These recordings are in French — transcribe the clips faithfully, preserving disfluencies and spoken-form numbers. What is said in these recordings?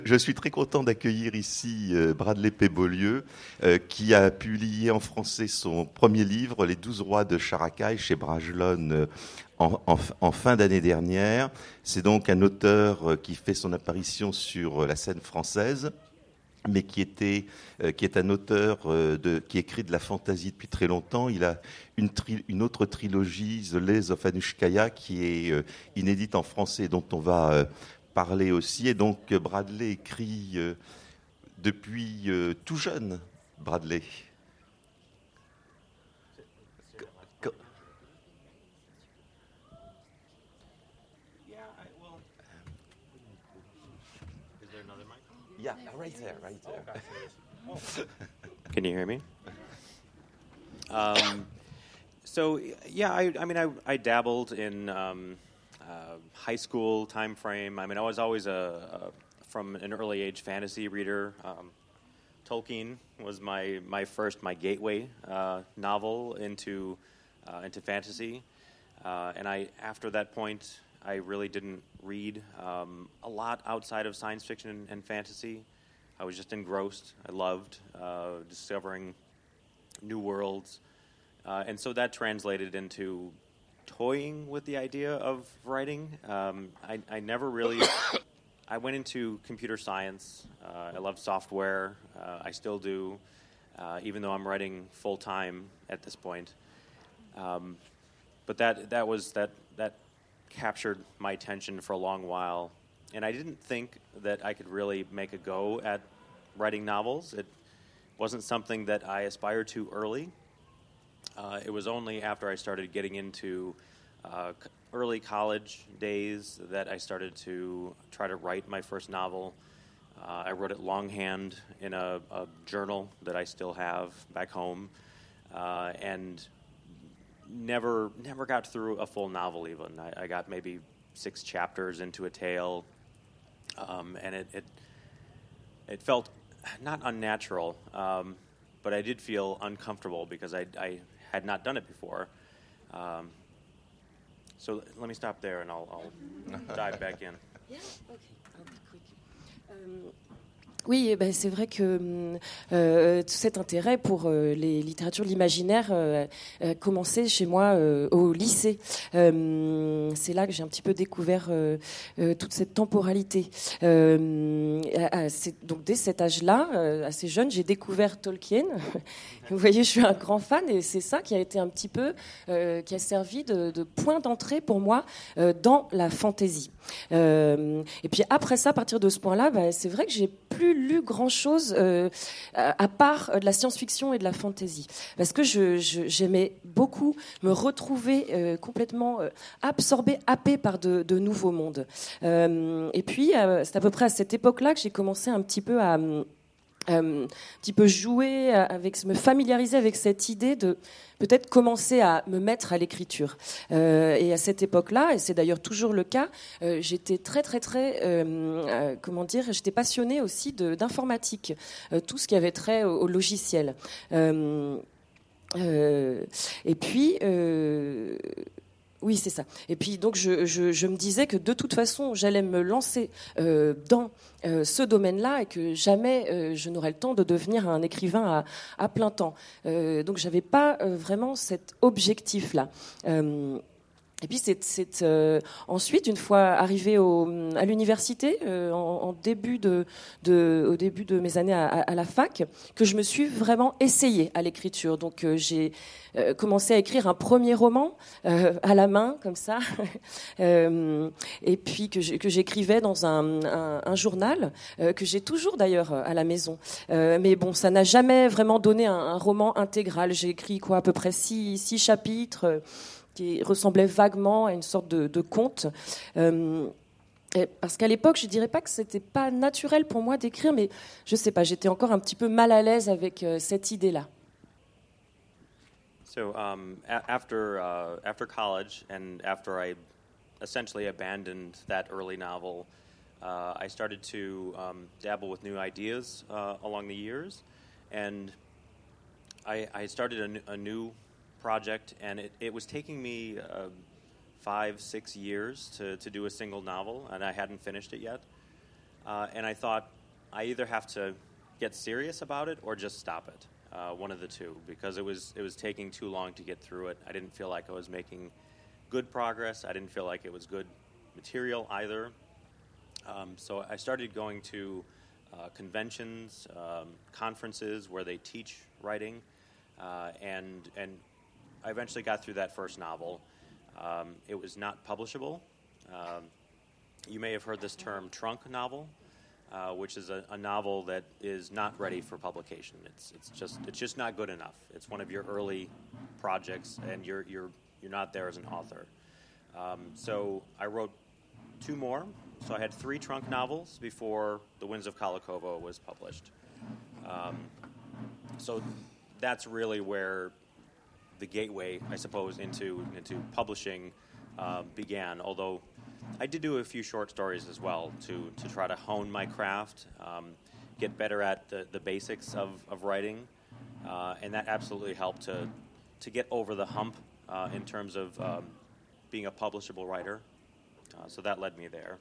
Je suis très content d'accueillir ici euh, Bradley P. Beaulieu, euh, qui a publié en français son premier livre, Les douze rois de Characaille, chez Bragelonne, euh, en, en, en fin d'année dernière. C'est donc un auteur euh, qui fait son apparition sur euh, la scène française, mais qui était, euh, qui est un auteur euh, de, qui écrit de la fantaisie depuis très longtemps. Il a une, tri, une autre trilogie, The Lays of Anushkaya, qui est euh, inédite en français, dont on va euh, parler aussi. Et donc Bradley écrit euh, depuis euh, tout jeune, Bradley. Yeah, right there, right there. Can you hear me? Um, so, yeah, I, I mean, I, I dabbled in um, uh, high school time frame. I mean, I was always a, a from an early age fantasy reader. Um, Tolkien was my, my first, my gateway uh, novel into uh, into fantasy, uh, and I after that point, I really didn't read um, a lot outside of science fiction and, and fantasy. I was just engrossed. I loved uh, discovering new worlds. Uh, and so that translated into toying with the idea of writing. Um, I, I never really... I went into computer science. Uh, I love software. Uh, I still do, uh, even though I'm writing full-time at this point. Um, but that that was... that that captured my attention for a long while, and I didn't think that I could really make a go at writing novels. It wasn't something that I aspired to early. Uh, it was only after I started getting into uh, early college days that I started to try to write my first novel. Uh, I wrote it longhand in a, a journal that I still have back home, uh, and Never, never got through a full novel. Even I, I got maybe six chapters into a tale, um, and it, it it felt not unnatural, um, but I did feel uncomfortable because I, I had not done it before. Um, so let me stop there, and I'll, I'll dive back in. Yeah. Okay. I'll be quick. Um, Oui, ben c'est vrai que euh, tout cet intérêt pour euh, les littératures de l'imaginaire euh, a commencé chez moi euh, au lycée. Euh, c'est là que j'ai un petit peu découvert euh, euh, toute cette temporalité. Euh, à, à, c'est, donc dès cet âge-là, euh, assez jeune, j'ai découvert Tolkien. Vous voyez, je suis un grand fan et c'est ça qui a été un petit peu, euh, qui a servi de, de point d'entrée pour moi euh, dans la fantaisie. Euh, et puis après ça, à partir de ce point-là, ben, c'est vrai que j'ai plus lu grand-chose euh, à part de la science-fiction et de la fantasy. Parce que je, je, j'aimais beaucoup me retrouver euh, complètement euh, absorbée, happée par de, de nouveaux mondes. Euh, et puis, euh, c'est à peu près à cette époque-là que j'ai commencé un petit peu à... Euh, un petit peu jouer avec, me familiariser avec cette idée de peut-être commencer à me mettre à l'écriture. Euh, et à cette époque-là, et c'est d'ailleurs toujours le cas, euh, j'étais très très très, euh, euh, comment dire, j'étais passionnée aussi de, d'informatique, euh, tout ce qui avait trait au, au logiciel. Euh, euh, et puis. Euh, Oui, c'est ça. Et puis donc je, je, je me disais que de toute façon j'allais me lancer euh, dans euh, ce domaine-là et que jamais euh, je n'aurais le temps de devenir un écrivain à, à plein temps. Euh, donc j'avais pas euh, vraiment cet objectif-là. Euh, Et puis c'est, c'est euh, ensuite, une fois arrivée au, à l'université, euh, en, en début de, de, au début de mes années à, à la fac, que je me suis vraiment essayée à l'écriture. Donc euh, j'ai euh, commencé à écrire un premier roman euh, à la main, comme ça, euh, et puis que, que j'écrivais dans un, un, un journal euh, que j'ai toujours d'ailleurs à la maison. Euh, mais bon, ça n'a jamais vraiment donné un, un roman intégral. J'ai écrit quoi, à peu près six, six chapitres. Euh, qui ressemblait vaguement à une sorte de, de conte. Euh, parce qu'à l'époque, je ne dirais pas que ce n'était pas naturel pour moi d'écrire, mais je ne sais pas, j'étais encore un petit peu mal à l'aise avec euh, cette idée-là. So um, a- after, uh, after college and after I essentially abandoned that early novel, uh, I started to um, dabble with new ideas uh, along the years, and I, I started a, n- a new project, and it, it was taking me uh, five, six years to, to do a single novel, and I hadn't finished it yet. uh, and I thought I either have to get serious about it or just stop it, uh, one of the two, because it was it was taking too long to get through it. I didn't feel like I was making good progress. I didn't feel like it was good material either. Um, so I started going to uh, conventions, um, conferences where they teach writing, uh, and and I eventually got through that first novel. Um, it was not publishable. Um, you may have heard this term trunk novel, uh, which is a, a novel that is not ready for publication. It's it's just it's just not good enough. It's one of your early projects, and you're you're you're not there as an author. Um, so I wrote two more. So I had three trunk novels before The Winds of Kalikovo was published. Um, so that's really where the gateway, I suppose, into into publishing uh, began. Although I did do a few short stories as well to to try to hone my craft, um, get better at the, the basics of, of writing, uh, and that absolutely helped to to get over the hump uh, in terms of um, being a publishable writer. Uh, so that led me there.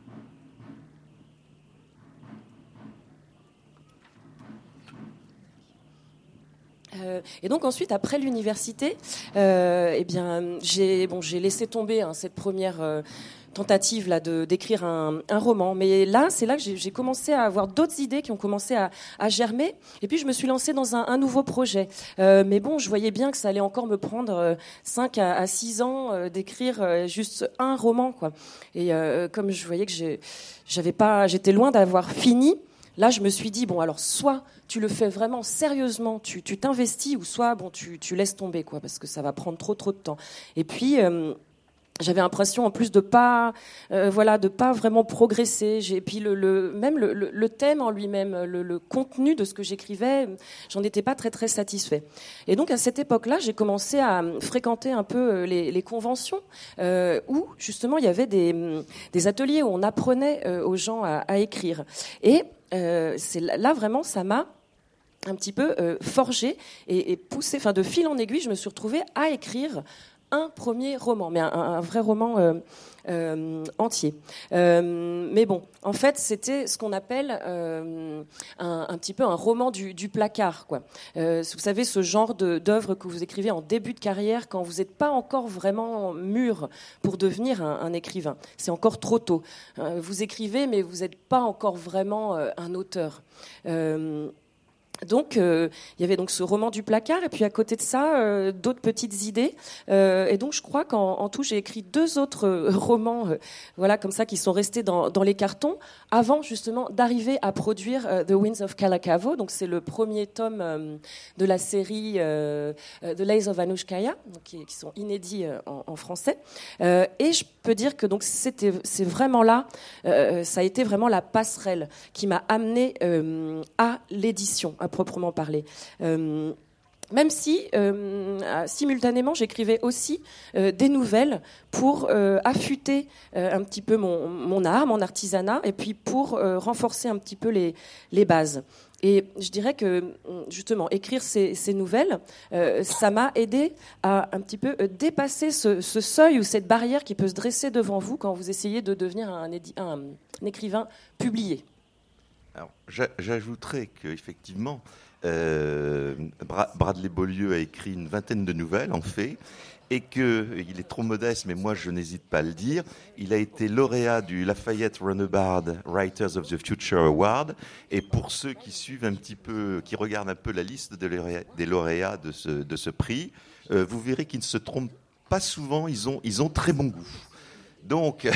Euh, et donc ensuite, après l'université, euh, eh bien, j'ai bon, j'ai laissé tomber hein, cette première euh, tentative là de d'écrire un, un roman. Mais là, c'est là que j'ai, j'ai commencé à avoir d'autres idées qui ont commencé à, à germer. Et puis je me suis lancée dans un, un nouveau projet. Euh, mais bon, je voyais bien que ça allait encore me prendre euh, cinq à six ans euh, d'écrire euh, juste un roman, quoi. Et euh, comme je voyais que j'ai, j'avais pas, j'étais loin d'avoir fini. Là, je me suis dit, bon, alors, soit tu le fais vraiment sérieusement, tu, tu t'investis, ou soit, bon, tu, tu laisses tomber, quoi, parce que ça va prendre trop, trop de temps. Et puis, euh, j'avais l'impression, en plus, de pas, euh, voilà, de pas vraiment progresser. J'ai, puis, le, le, même le, le, le thème en lui-même, le, le contenu de ce que j'écrivais, j'en étais pas très, très satisfait. Et donc, à cette époque-là, j'ai commencé à fréquenter un peu les, les conventions, euh, où, justement, il y avait des, des ateliers où on apprenait euh, aux gens à, à écrire. Et Euh, c'est là vraiment ça m'a un petit peu euh, forgé et, et poussé, enfin de fil en aiguille, je me suis retrouvée à écrire un premier roman, mais un, un vrai roman euh, euh, entier. Euh, mais bon, en fait, c'était ce qu'on appelle euh, un, un petit peu un roman du, du placard, quoi. Euh, vous savez, ce genre de, d'œuvre que vous écrivez en début de carrière, quand vous n'êtes pas encore vraiment mûr pour devenir un, un écrivain. C'est encore trop tôt. Euh, vous écrivez, mais vous n'êtes pas encore vraiment euh, un auteur. Euh, Donc, euh, il y avait donc ce roman du placard, et puis à côté de ça, euh, d'autres petites idées. Euh, et donc, je crois qu'en en tout, j'ai écrit deux autres euh, romans, euh, voilà, comme ça, qui sont restés dans, dans les cartons, avant justement d'arriver à produire euh, The Winds of Kalikovo. Donc, c'est le premier tome euh, de la série euh, The Lays of Anushkaya, donc, qui, qui sont inédits euh, en, en français. Euh, et je peux dire que donc c'était, c'est vraiment là, euh, ça a été vraiment la passerelle qui m'a amenée euh, à l'édition, à proprement parler. Euh, même si, euh, simultanément, j'écrivais aussi euh, des nouvelles pour euh, affûter euh, un petit peu mon, mon art, mon artisanat, et puis pour euh, renforcer un petit peu les, les bases. Et je dirais que, justement, écrire ces, ces nouvelles, euh, ça m'a aidé à un petit peu dépasser ce, ce seuil ou cette barrière qui peut se dresser devant vous quand vous essayez de devenir un, édi- un, un écrivain publié. Alors, j'a- j'ajouterais qu'effectivement, euh, Bra- Bradley Beaulieu a écrit une vingtaine de nouvelles, en fait, et qu'il est trop modeste, mais moi je n'hésite pas à le dire, il a été lauréat du Lafayette Runebard Writers of the Future Award, et pour ceux qui suivent un petit peu, qui regardent un peu la liste de lauréats, des lauréats de ce, de ce prix, euh, vous verrez qu'ils ne se trompent pas souvent, ils ont, ils ont très bon goût. Donc,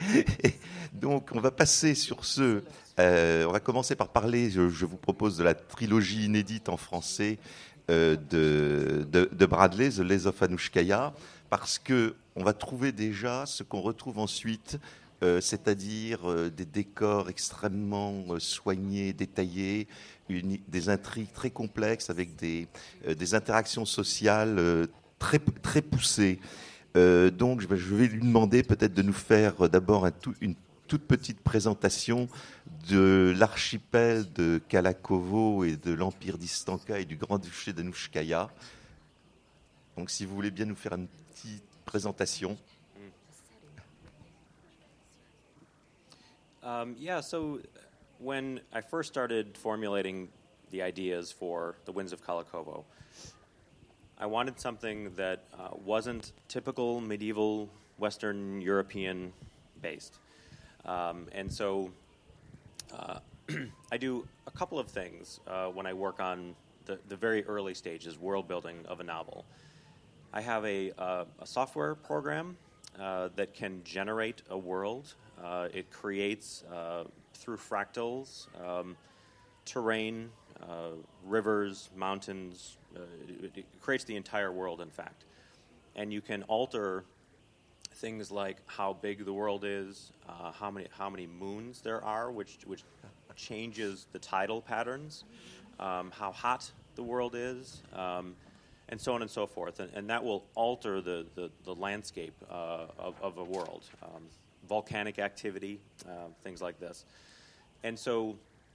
donc on va passer sur ce... Euh, on va commencer par parler, je, je vous propose, de la trilogie inédite en français euh, de, de, de Bradley, The Lays of Anushkaya, parce qu'on va trouver déjà ce qu'on retrouve ensuite, euh, c'est-à-dire euh, des décors extrêmement euh, soignés, détaillés, une, des intrigues très complexes avec des, euh, des interactions sociales euh, très, très poussées. Euh, donc je vais lui demander peut-être de nous faire d'abord un tout, une toute petite présentation de l'archipel de Kalikovo et de l'Empire d'Istanka et du Grand-Duché d'Anushkaya. Donc si vous voulez bien nous faire une petite présentation. Um, yeah, so when I first started formulating the ideas for the Winds of Kalikovo, I wanted something that uh, wasn't typical medieval Western European based. Um, and so uh, I do a couple of things uh, when I work on the, the very early stages, world building of a novel. I have a, uh, a software program uh, that can generate a world. Uh, it creates, uh, through fractals, um, terrain, uh, rivers, mountains. Uh, it, it creates the entire world, in fact. And you can alter things like how big the world is, uh, how many how many moons there are, which which changes the tidal patterns, um, how hot the world is, um, and so on and so forth. And, and that will alter the, the, the landscape uh, of, of a world. Um, volcanic activity, uh, things like this. And so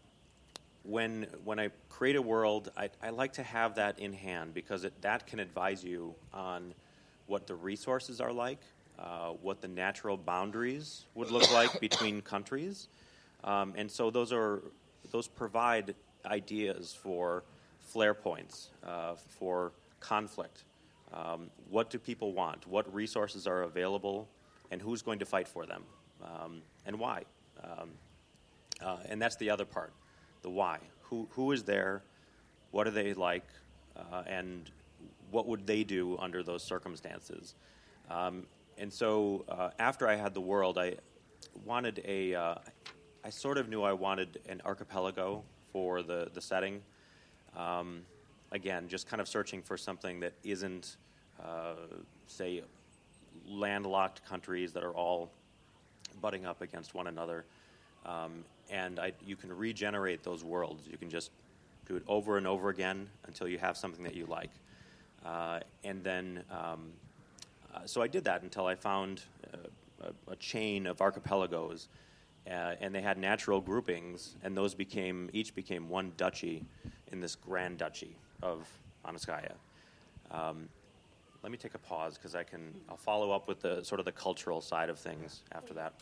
when when I create a world, I, I like to have that in hand because it, that can advise you on what the resources are like, uh, what the natural boundaries would look like between countries. Um, and so those are those provide ideas for flare points, uh, for conflict. Um, what do people want? What resources are available? And who's going to fight for them? Um, and why? Um, uh, and that's the other part, the why. Who who is there? What are they like? Uh, and what would they do under those circumstances? Um, and so uh, after I had the world, I wanted a... Uh, I sort of knew I wanted an archipelago for the, the setting. Um, again, just kind of searching for something that isn't, uh, say, landlocked countries that are all butting up against one another. Um, and I, you can regenerate those worlds. You can just do it over and over again until you have something that you like. Uh, and then, um, uh, so I did that until I found uh, a, a chain of archipelagos. Uh, and they had natural groupings, and those became each became one duchy in this grand duchy of Anaskaya. Um, let me take a pause because I can. I'll follow up with the sort of the cultural side of things after that.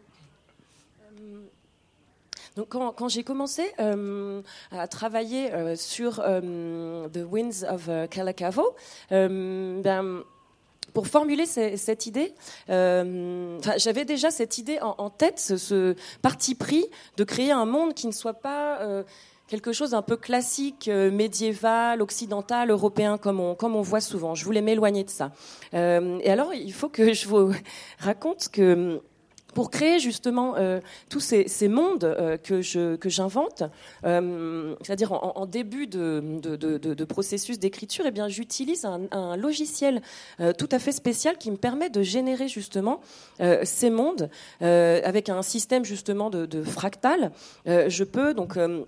Um, donc quand, quand j'ai commencé euh, à travailler euh, sur euh, The Winds of uh, Kalikovo, euh, ben pour formuler c- cette idée, euh, j'avais déjà cette idée en, en tête, ce, ce parti pris de créer un monde qui ne soit pas euh, quelque chose d'un peu classique, euh, médiéval, occidental, européen, comme on, comme on voit souvent. Je voulais m'éloigner de ça. Euh, et alors, il faut que je vous raconte que pour créer justement euh, tous ces, ces mondes euh, que, je, que j'invente, euh, c'est-à-dire en, en début de, de, de, de processus d'écriture, eh bien, j'utilise un, un logiciel euh, tout à fait spécial qui me permet de générer justement euh, ces mondes euh, avec un système justement de, de fractal. Euh, je peux donc... Euh,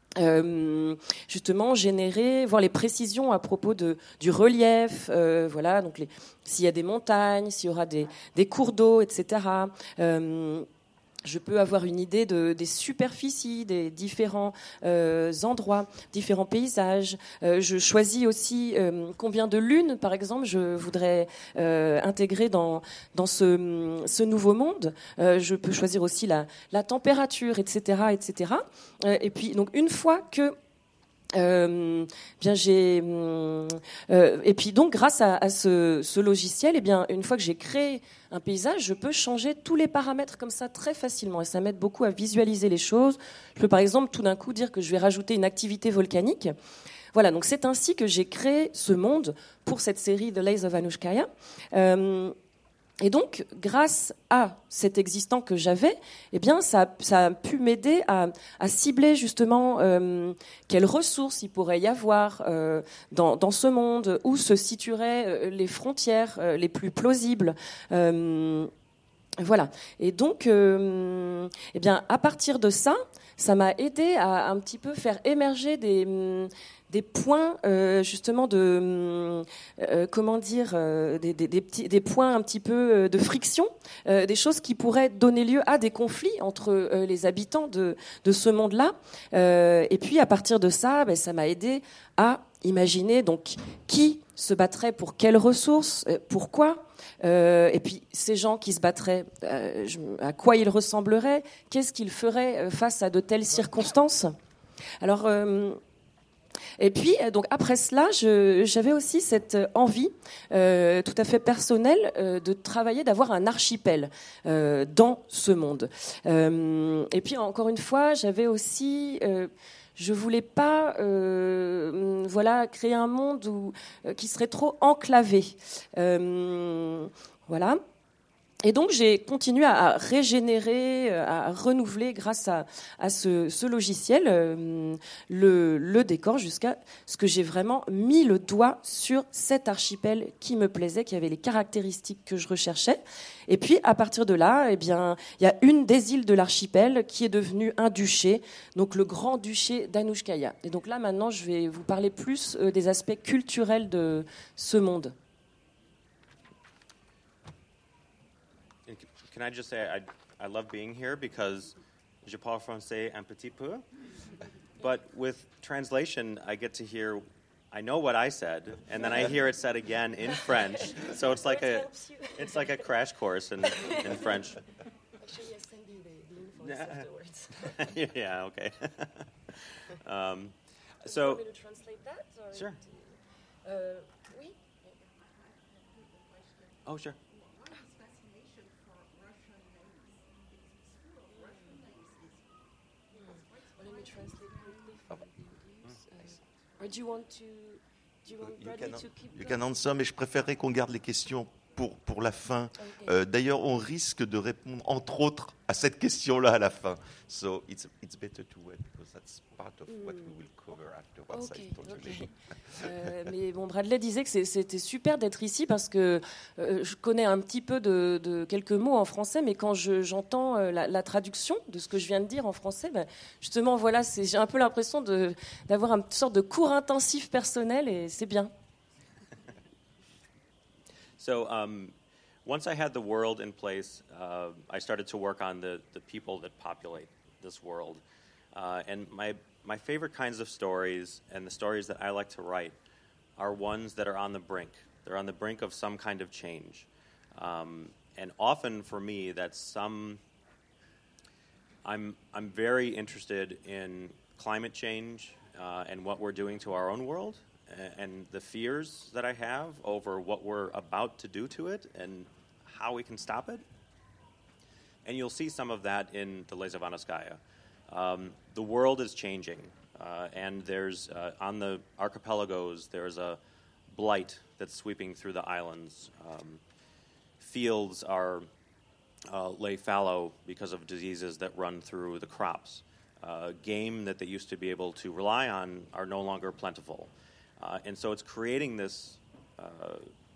Euh, justement générer, voir les précisions à propos de, du relief, euh, voilà, donc les, s'il y a des montagnes, s'il y aura des, des cours d'eau, et cetera. Euh, je peux avoir une idée de, des superficies, des différents euh, endroits, différents paysages. Euh, je choisis aussi euh, combien de lunes, par exemple, je voudrais euh, intégrer dans, dans ce, ce nouveau monde. Euh, je peux choisir aussi la, la température, et cetera, et cetera. Euh, et puis, donc, une fois que Euh, bien j'ai euh, et puis donc grâce à, à ce, ce logiciel, et eh bien une fois que j'ai créé un paysage, je peux changer tous les paramètres comme ça très facilement et ça m'aide beaucoup à visualiser les choses. Je peux par exemple tout d'un coup dire que je vais rajouter une activité volcanique. Voilà, donc c'est ainsi que j'ai créé ce monde pour cette série The Lays of Anushkaya. Euh, Et donc, grâce à cet existant que j'avais, eh bien, ça, ça a pu m'aider à, à cibler justement euh, quelles ressources il pourrait y avoir euh, dans, dans ce monde, où se situeraient euh, les frontières euh, les plus plausibles. Euh, voilà. Et donc, euh, eh bien, à partir de ça, ça m'a aidé à un petit peu faire émerger des des points euh, justement de euh, comment dire euh, des, des, des petits des points un petit peu de friction, euh, des choses qui pourraient donner lieu à des conflits entre euh, les habitants de de ce monde-là. Euh, et puis à partir de ça, ben, ça m'a aidé à imaginer donc qui se battrait pour quelles ressources, euh, pourquoi. Euh, et puis ces gens qui se battraient, euh, je, à quoi ils ressembleraient? Qu'est-ce qu'ils feraient face à de telles circonstances? Alors, euh, et puis, donc après cela, je, j'avais aussi cette envie euh, tout à fait personnelle euh, de travailler, d'avoir un archipel euh, dans ce monde. Euh, et puis, encore une fois, j'avais aussi... Euh, je voulais pas, euh, voilà, créer un monde où, euh, qui serait trop enclavé. Euh, voilà. Et donc j'ai continué à régénérer, à renouveler grâce à, à ce, ce logiciel euh, le, le décor jusqu'à ce que j'ai vraiment mis le doigt sur cet archipel qui me plaisait, qui avait les caractéristiques que je recherchais. Et puis à partir de là, eh bien, il y a une des îles de l'archipel qui est devenue un duché, donc le grand duché d'Anouchkaïa. Et donc là maintenant, je vais vous parler plus euh, des aspects culturels de ce monde. Can I just say I, I love being here because je parle français un petit peu, but with translation I get to hear, I know what I said, and then I hear it said again in French, so it's like a it's like a crash course in, in French. Actually, I send you the, the invoice afterwards. Yeah, okay. um, so, you want me to translate that? Or sure. Uh, oui. Oh, sure. Or do you want to, do you want You Bradley can, to keep you going? can answer, mais je préférerais qu'on garde les questions pour, pour la fin. Okay. Euh, d'ailleurs, on risque de répondre, entre autres, à cette question-là à la fin. So it's, it's better to wait, because that's part of what we will cover afterwards. Ok, I totally ok. Euh, mais bon, Bradley disait que c'est- c'était super d'être ici parce que euh, je connais un petit peu de, de quelques mots en français, mais quand je- j'entends euh, la, la traduction de ce que je viens de dire en français, ben, justement, voilà, c'est- j'ai un peu l'impression de- d'avoir une sorte de cours intensif personnel et c'est bien. So um, once I had the world in place, uh, I started to work on the, the people that populate this world. Uh, and my, my favorite kinds of stories and the stories that I like to write are ones that are on the brink. They're on the brink of some kind of change. Um, and often for me, that's some... I'm, I'm very interested in climate change uh, and what we're doing to our own world, and the fears that I have over what we're about to do to it and how we can stop it. And you'll see some of that in the Les Ivanouskaya. Um, the world is changing, uh, and there's, uh, on the archipelagos, there's a blight that's sweeping through the islands. Um, fields are uh, lay fallow because of diseases that run through the crops. Uh, game that they used to be able to rely on are no longer plentiful. Uh, and so it's creating this uh,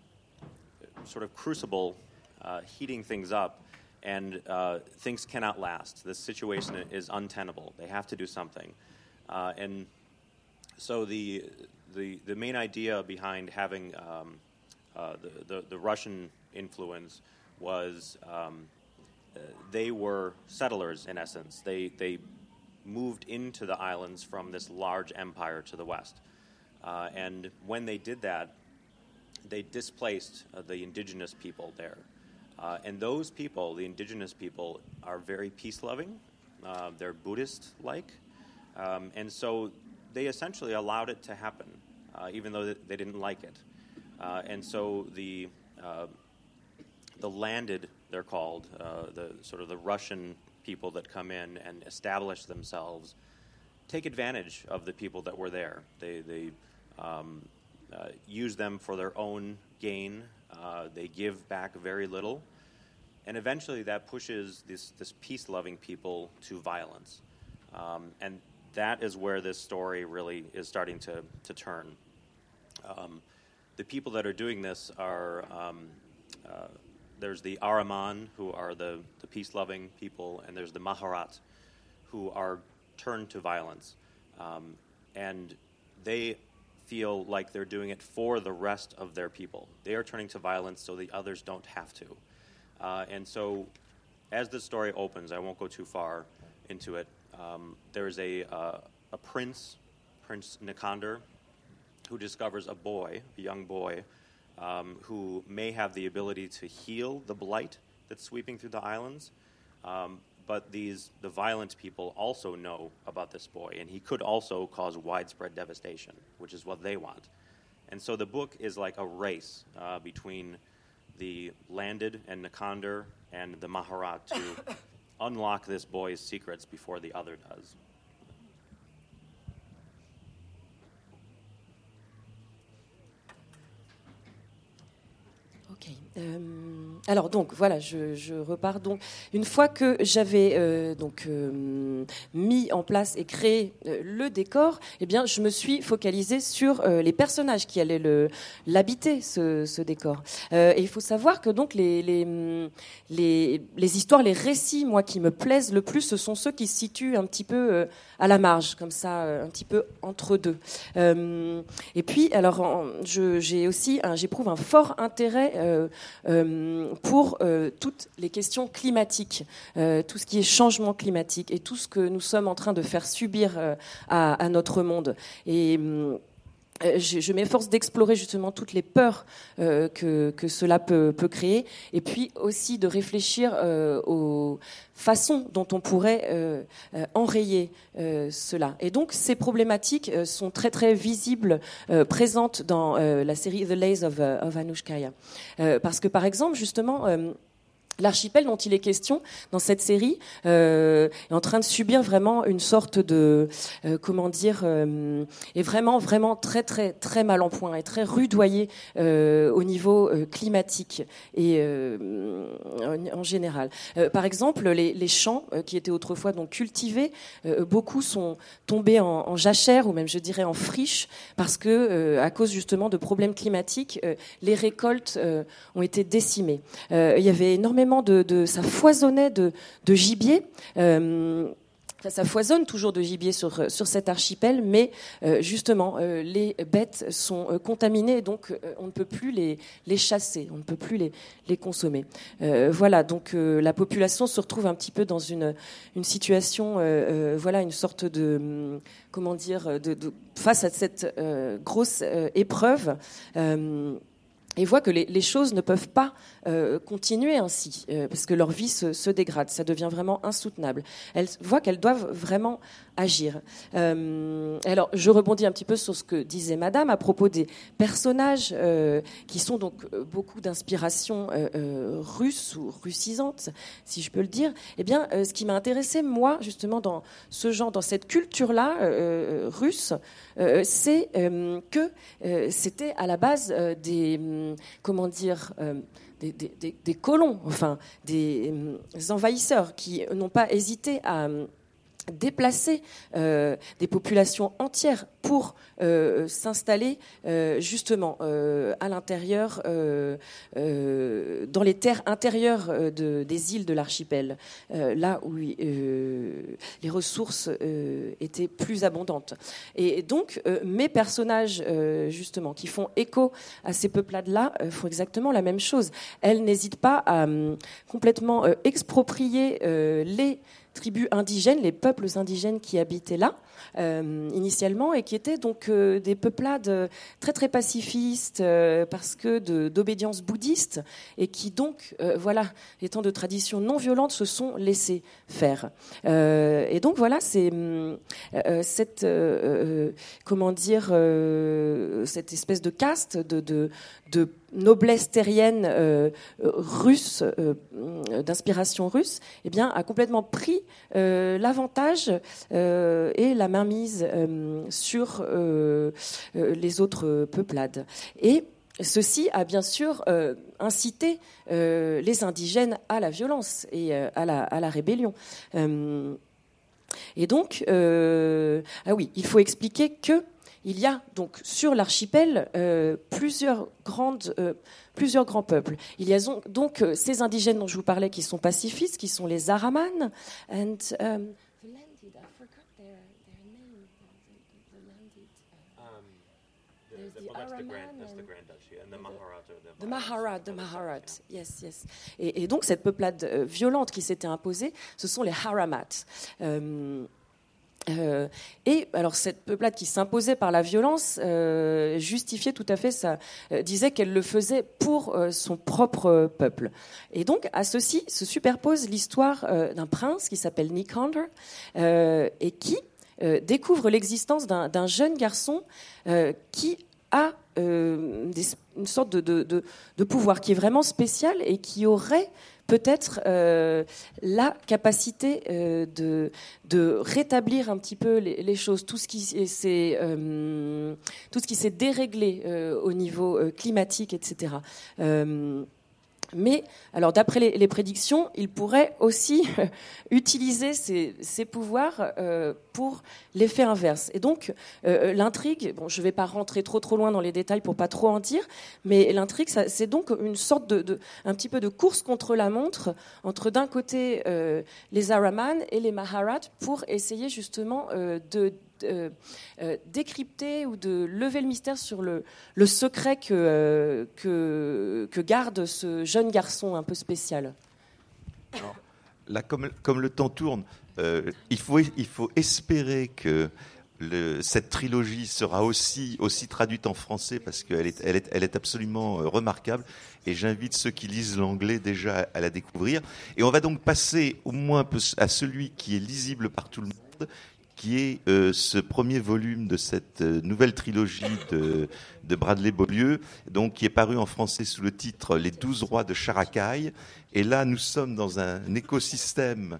sort of crucible, uh, heating things up, and uh, things cannot last. This situation is untenable. They have to do something. Uh, and so the, the, the main idea behind having um, uh, the, the, the Russian influence was um, uh, they were settlers, in essence. They, they moved into the islands from this large empire to the west. Uh, and when they did that, they displaced uh, the indigenous people there. Uh, and those people, the indigenous people, are very peace-loving. Uh, they're Buddhist-like. Um, and so they essentially allowed it to happen, uh, even though they didn't like it. Uh, and so the, uh, the landed, they're called, uh, the sort of the Russian people that come in and establish themselves, take advantage of the people that were there. They, they um, uh, use them for their own gain. Uh, they give back very little. And eventually that pushes this, this peace-loving people to violence. Um, and that is where this story really is starting to, to turn. Um, the people that are doing this are, um, uh, there's the Araman, who are the, the peace-loving people, and there's the Maharat, who are turned to violence. Um, and they feel like they're doing it for the rest of their people. They are turning to violence so the others don't have to. Uh, and so as the story opens, I won't go too far into it, um, there's a, uh, a prince, Prince Nikander, who discovers a boy, a young boy, um, who may have the ability to heal the blight that's sweeping through the islands. Um, but these the violent people also know about this boy, and he could also cause widespread devastation, which is what they want. And so the book is like a race uh, between the landed and Nikander and the Maharat to unlock this boy's secrets before the other does. Ok. Euh, alors donc voilà, je, je repars donc. Une fois que j'avais euh, donc euh, mis en place et créé euh, le décor, eh bien je me suis focalisée sur euh, les personnages qui allaient le, l'habiter ce, ce décor. Euh, et il faut savoir que donc les, les les les histoires, les récits, moi qui me plaisent le plus, ce sont ceux qui se situent un petit peu euh, à la marge, comme ça, euh, un petit peu entre deux. Euh, et puis alors en, je, j'ai aussi un, j'éprouve un fort intérêt euh, euh, pour euh, toutes les questions climatiques, euh, tout ce qui est changement climatique et tout ce que nous sommes en train de faire subir euh, à, à notre monde. Et euh, je, je m'efforce d'explorer justement toutes les peurs euh, que, que cela peut, peut créer, et puis aussi de réfléchir euh, aux façons dont on pourrait euh, euh, enrayer euh, cela. Et donc ces problématiques euh, sont très très visibles, euh, présentes dans euh, la série The Lays of, uh, of Anushkaya. Euh, parce que par exemple justement euh, l'archipel dont il est question dans cette série euh, est en train de subir vraiment une sorte de euh, comment dire euh, est vraiment vraiment très très très mal en point et très rudoyé euh, au niveau euh, climatique et euh, en, en général. Euh, par exemple, les, les champs euh, qui étaient autrefois donc cultivés, euh, beaucoup sont tombés en, en jachère ou même je dirais en friche parce que euh, à cause justement de problèmes climatiques, euh, les récoltes euh, ont été décimées. Euh, il y avait énormément De, de, ça foisonnait de, de gibier. Euh, ça foisonne toujours de gibier sur, sur cet archipel, mais euh, justement, euh, les bêtes sont euh, contaminées, et donc euh, on ne peut plus les, les chasser, on ne peut plus les, les consommer. Euh, voilà, donc euh, la population se retrouve un petit peu dans une, une situation, euh, euh, voilà, une sorte de, comment dire, de, de, face à cette euh, grosse euh, épreuve. Euh, Et voient que les, les choses ne peuvent pas euh, continuer ainsi, euh, parce que leur vie se, se dégrade, ça devient vraiment insoutenable. Elles voient qu'elles doivent vraiment agir. Euh, alors, je rebondis un petit peu sur ce que disait Madame à propos des personnages euh, qui sont donc euh, beaucoup d'inspiration euh, euh, russe ou russisante, si je peux le dire. Eh bien, euh, ce qui m'a intéressé, moi, justement, dans ce genre, dans cette culture-là euh, russe, euh, c'est euh, que euh, c'était à la base euh, des comment dire, euh, des, des, des colons, enfin des euh, envahisseurs qui n'ont pas hésité à euh, déplacer euh, des populations entières pour euh, s'installer euh, justement euh, à l'intérieur, euh, euh, dans les terres intérieures euh, de, des îles de l'archipel, euh, là où euh, les ressources euh, étaient plus abondantes. Et donc, euh, mes personnages, euh, justement, qui font écho à ces peuplades-là, euh, font exactement la même chose. Elles n'hésitent pas à euh, complètement euh, exproprier euh, les tribus indigènes, les peuples indigènes qui habitaient là euh, initialement et qui étaient donc euh, des peuplades euh, très très pacifistes euh, parce que de, d'obédience bouddhiste et qui donc, euh, voilà, étant de tradition non violente, se sont laissés faire. Euh, et donc voilà, c'est euh, cette euh, euh, comment dire euh, cette espèce de caste de, de, de noblesse terrienne euh, russe, euh, d'inspiration russe, eh bien, a complètement pris euh, l'avantage euh, et la mainmise euh, sur euh, euh, les autres peuplades. Et ceci a bien sûr euh, incité euh, les indigènes à la violence et euh, à, la, à la rébellion. Euh, et donc, euh, ah oui, il faut expliquer que il y a donc sur l'archipel euh, plusieurs grandes, euh, plusieurs grands peuples. Il y a donc euh, ces indigènes dont je vous parlais qui sont pacifistes, qui sont les Araman. And um, the landed, I forgot their their name. The, the landed. Uh, um, the, there's the, the well, that's the grand, that's the Grand Duchy, and the Maharat. The Maharat, the Maharat, yes, yes. Et, et donc cette peuplade euh, violente qui s'était imposée, ce sont les Haramats. Euh, Euh, et alors cette peuplade qui s'imposait par la violence euh, justifiait tout à fait ça, euh, disait qu'elle le faisait pour euh, son propre euh, peuple. Et donc à ceci se superpose l'histoire euh, d'un prince qui s'appelle Nikander euh, et qui euh, découvre l'existence d'un, d'un jeune garçon euh, qui a euh, des, une sorte de, de, de, de pouvoir qui est vraiment spécial et qui aurait peut-être euh, la capacité euh, de, de rétablir un petit peu les, les choses, tout ce qui s'est, euh, tout ce qui s'est déréglé euh, au niveau euh, climatique, et cetera. Euh, Mais, alors, d'après les, les prédictions, il pourrait aussi utiliser ses, ses pouvoirs euh, pour l'effet inverse. Et donc, euh, l'intrigue, bon, je ne vais pas rentrer trop trop loin dans les détails pour pas trop en dire, mais l'intrigue, ça, c'est donc une sorte de, de, un petit peu de course contre la montre entre d'un côté euh, les Ahriman et les Maharats pour essayer justement euh, de Euh, euh, décrypter ou de lever le mystère sur le, le secret que, euh, que, que garde ce jeune garçon un peu spécial. Alors, là, comme, comme le temps tourne, euh, il, faut, il faut espérer que le, cette trilogie sera aussi, aussi traduite en français parce qu'elle est, elle est, elle est absolument euh, remarquable. Et j'invite ceux qui lisent l'anglais déjà à, à la découvrir. Et on va donc passer au moins à celui qui est lisible par tout le monde, qui est euh, ce premier volume de cette euh, nouvelle trilogie de, de Bradley Beaulieu, donc qui est paru en français sous le titre Les douze rois de Sharakai. Et là, nous sommes dans un écosystème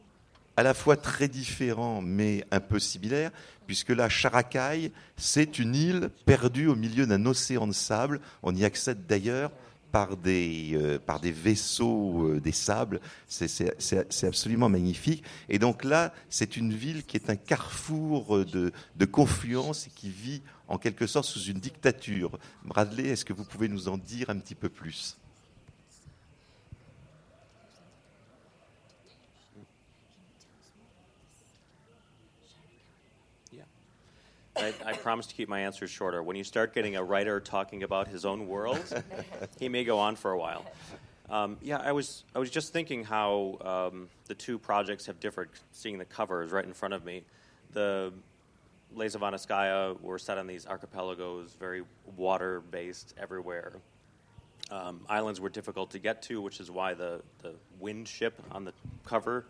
à la fois très différent, mais un peu similaire, puisque là, Sharakai, c'est une île perdue au milieu d'un océan de sable. On y accède d'ailleurs par des, euh, par des vaisseaux euh, des sables. C'est, c'est, c'est, c'est absolument magnifique. Et donc là, c'est une ville qui est un carrefour de, de confluence et qui vit en quelque sorte sous une dictature. Bradley, est-ce que vous pouvez nous en dire un petit peu plus ? I, I promise to keep my answers shorter. When you start getting a writer talking about his own world, he may go on for a while. Um, yeah, I was I was just thinking how um, the two projects have differed, seeing the covers right in front of me. The Les Ivanskaya were set on these archipelagos, very water-based everywhere. Um, islands were difficult to get to, which is why the, the wind ship on the cover,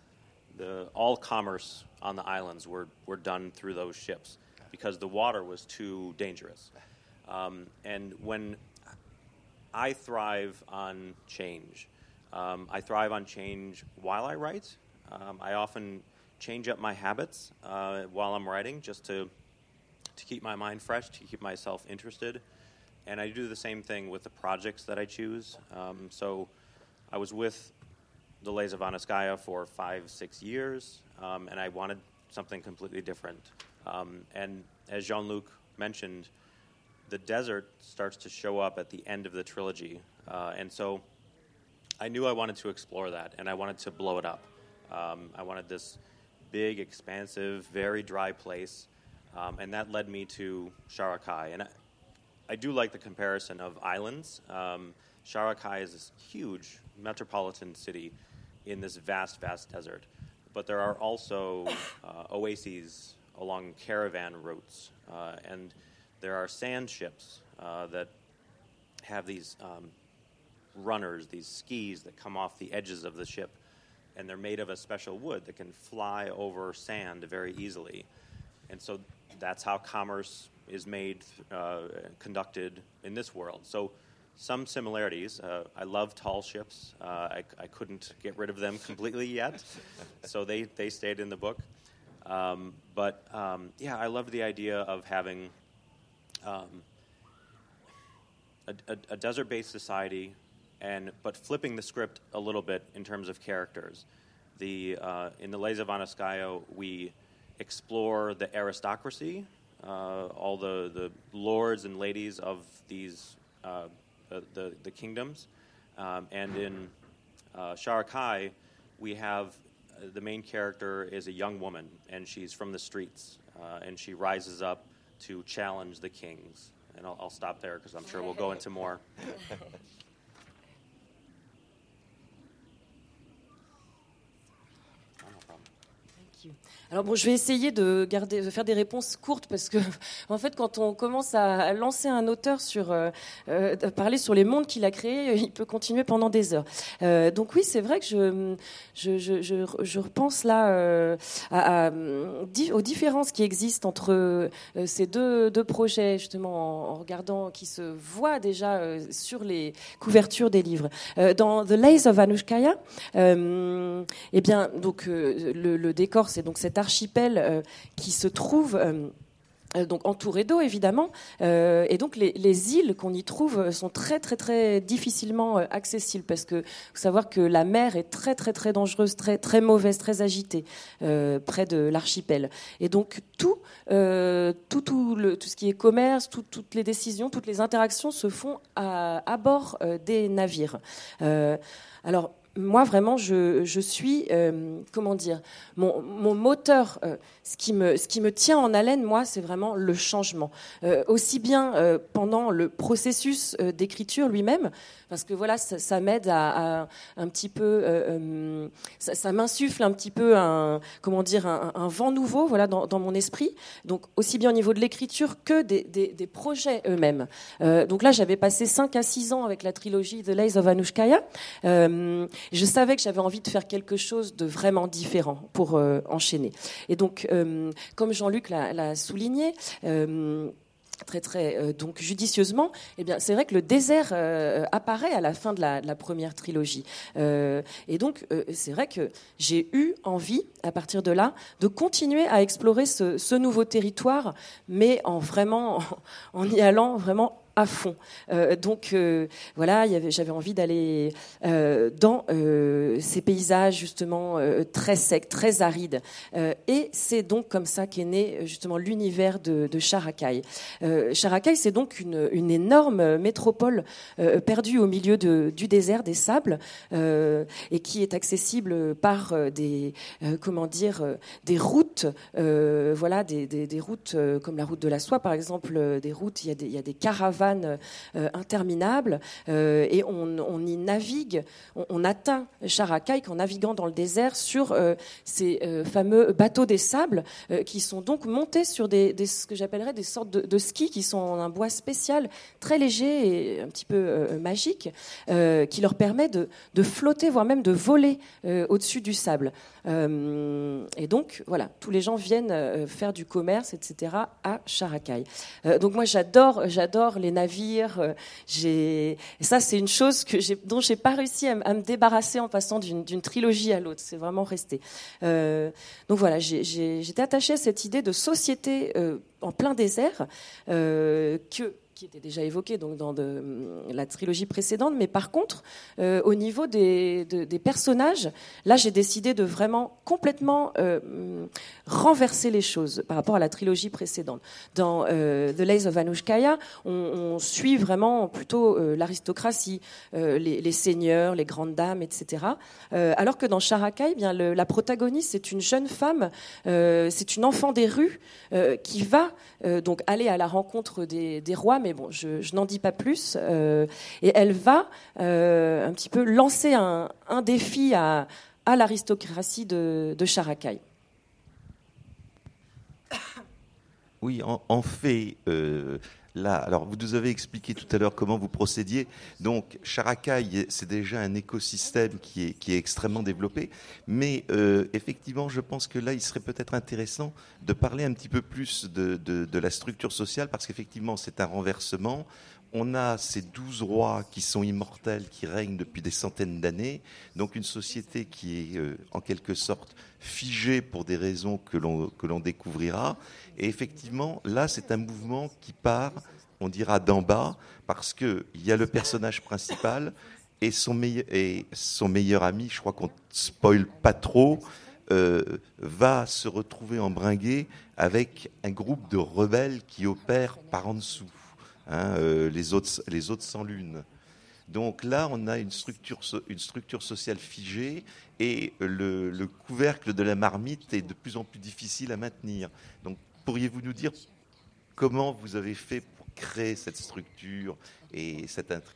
the all commerce on the islands were, were done through those ships, because the water was too dangerous. Um, and when I thrive on change, um, I thrive on change while I write. Um, I often change up my habits uh, while I'm writing just to to keep my mind fresh, to keep myself interested. And I do the same thing with the projects that I choose. Um, so I was with the Les Ivanskaya for five, six years, um, and I wanted something completely different. Um, and as Jean-Luc mentioned, the desert starts to show up at the end of the trilogy. Uh, and so I knew I wanted to explore that, and I wanted to blow it up. Um, I wanted this big, expansive, very dry place, um, and that led me to Sharakai. And I, I do like the comparison of islands. Um, Sharakai is this huge metropolitan city in this vast, vast desert. But there are also uh, oases along caravan routes, uh, and there are sand ships uh, that have these um, runners, these skis that come off the edges of the ship, and they're made of a special wood that can fly over sand very easily. And so that's how commerce is made, uh, conducted in this world. So some similarities. Uh, I love tall ships. Uh, I, I couldn't get rid of them completely yet, so they, they stayed in the book. Um, but, um, yeah, I love the idea of having um, a, a, a desert-based society, and but flipping the script a little bit in terms of characters. The uh, in the Les Ivanskaya, we explore the aristocracy, uh, all the, the lords and ladies of these uh, the, the, the kingdoms. Um, and in uh, Sharakai, we have uh, the main character is a young woman, and she's from the streets, uh, and she rises up to challenge the kings. And I'll, I'll stop there because I'm sure we'll go into more. you. Alors bon, je vais essayer de garder, de faire des réponses courtes parce que, en fait, quand on commence à lancer un auteur sur euh, euh, parler sur les mondes qu'il a créés, il peut continuer pendant des heures. Euh, donc oui, c'est vrai que je je je je, je repense là euh, à, à, aux différences qui existent entre euh, ces deux deux projets justement en, en regardant qui se voient déjà euh, sur les couvertures des livres. Euh, dans The Lays of Anushkaya, euh, eh bien donc euh, le, le décor c'est donc cet archipel euh, qui se trouve euh, donc entouré d'eau évidemment, euh, et donc les, les îles qu'on y trouve sont très très très difficilement euh, accessibles parce que faut savoir que la mer est très très très dangereuse, très très mauvaise, très agitée euh, près de l'archipel. Et donc tout euh, tout tout le tout ce qui est commerce, tout, toutes les décisions, toutes les interactions se font à, à bord euh, des navires. Euh, alors moi, vraiment, je, je suis, euh, comment dire, mon, mon moteur, euh, ce qui me, ce qui me tient en haleine, moi, c'est vraiment le changement. Euh, aussi bien euh, pendant le processus euh, d'écriture lui-même, parce que voilà, ça, ça m'aide à, à un petit peu, euh, euh, ça, ça m'insuffle un petit peu un, comment dire, un, un vent nouveau, voilà, dans, dans mon esprit. Donc aussi bien au niveau de l'écriture que des, des, des projets eux-mêmes. Euh, donc là, j'avais passé cinq à six ans avec la trilogie The Lays of Anushkaya. Euh, je savais que j'avais envie de faire quelque chose de vraiment différent pour euh, enchaîner. Et donc, euh, comme Jean-Luc l'a, l'a souligné. Euh, très très euh, donc judicieusement, eh bien c'est vrai que le désert euh, apparaît à la fin de la, de la première trilogie euh, et donc euh, c'est vrai que j'ai eu envie à partir de là de continuer à explorer ce, ce nouveau territoire, mais en vraiment en, en y allant vraiment à fond. Euh, donc euh, voilà, y avait, j'avais envie d'aller euh, dans euh, ces paysages justement euh, très secs, très arides. Euh, et c'est donc comme ça qu'est né justement l'univers de, de Sharakai. Euh, Sharakai, c'est donc une, une énorme métropole euh, perdue au milieu de, du désert, des sables, euh, et qui est accessible par euh, des euh, comment dire euh, des routes, euh, voilà, des, des, des routes euh, comme la route de la soie par exemple, euh, des routes, il y a des, il y a des caravanes Euh, interminable euh, et on, on y navigue, on, on atteint Sharakai qu'en naviguant dans le désert sur euh, ces euh, fameux bateaux des sables euh, qui sont donc montés sur des, des, ce que j'appellerais des sortes de, de skis qui sont en un bois spécial très léger et un petit peu euh, magique euh, qui leur permet de, de flotter voire même de voler euh, au-dessus du sable euh, et donc voilà, tous les gens viennent euh, faire du commerce etc à Sharakai. Euh, donc moi j'adore j'adore les navires. Euh, j'ai... Et ça, c'est une chose que j'ai... dont j'ai pas réussi à, m- à me débarrasser en passant d'une, d'une trilogie à l'autre. C'est vraiment resté. Euh, donc voilà, j'ai, j'ai... j'étais attachée à cette idée de société euh, en plein désert euh, que qui était déjà évoqué donc dans de, la trilogie précédente, mais par contre, euh, au niveau des, de, des personnages, là j'ai décidé de vraiment complètement euh, renverser les choses par rapport à la trilogie précédente. Dans euh, The Lays of Anushkaya, on, on suit vraiment plutôt euh, l'aristocratie, euh, les, les seigneurs, les grandes dames, et cetera. Euh, alors que dans Sharakai, eh bien le, la protagoniste c'est une jeune femme, euh, c'est une enfant des rues euh, qui va euh, donc aller à la rencontre des, des rois. Mais bon, je, je n'en dis pas plus. Euh, et elle va euh, un petit peu lancer un, un défi à, à l'aristocratie de, de Sharakai. Oui, en, en fait, euh, là, alors vous nous avez expliqué tout à l'heure comment vous procédiez. Donc, Sharakai, c'est déjà un écosystème qui est, qui est extrêmement développé. Mais euh, effectivement, je pense que là, il serait peut-être intéressant de parler un petit peu plus de, de, de la structure sociale, parce qu'effectivement, c'est un renversement. On a ces douze rois qui sont immortels, qui règnent depuis des centaines d'années. Donc une société qui est euh, en quelque sorte figée pour des raisons que l'on, que l'on découvrira. Et effectivement, là, c'est un mouvement qui part, on dira, d'en bas, parce qu'il y a le personnage principal et son, meille- et son meilleur ami, je crois qu'on ne spoil pas trop, euh, va se retrouver embringué avec un groupe de rebelles qui opèrent par en dessous. Hein, euh, les autres, les autres sans lune. Donc là, on a une structure, une structure sociale figée et le, le couvercle de la marmite est de plus en plus difficile à maintenir. Donc, pourriez-vous nous dire comment vous avez fait pour créer cette structure et cette intrigue ?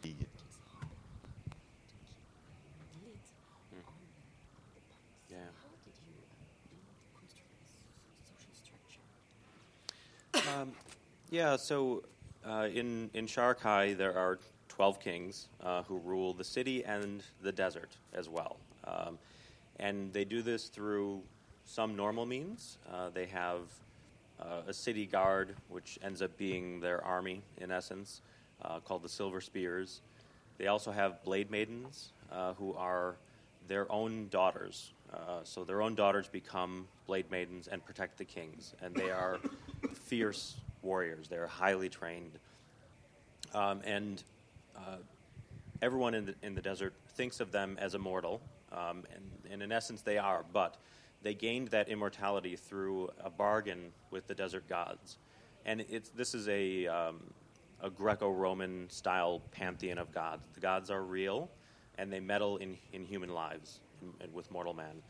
Um, yeah, so uh, in, in Sharakai there are twelve kings uh, who rule the city and the desert as well. Um, and they do this through some normal means. Uh, they have uh, a city guard, which ends up being their army in essence, uh, called the Silver Spears. They also have blade maidens uh, who are their own daughters. Uh, so their own daughters become blade maidens and protect the kings. And they are fierce warriors. They're highly trained. Um, and uh, everyone in the, in the desert thinks of them as immortal. Um, and, and in essence, they are. But they gained that immortality through a bargain with the desert gods. And it's, this is a, um, a Greco-Roman style pantheon of gods. The gods are real, and they meddle in, in human lives and with mortal man.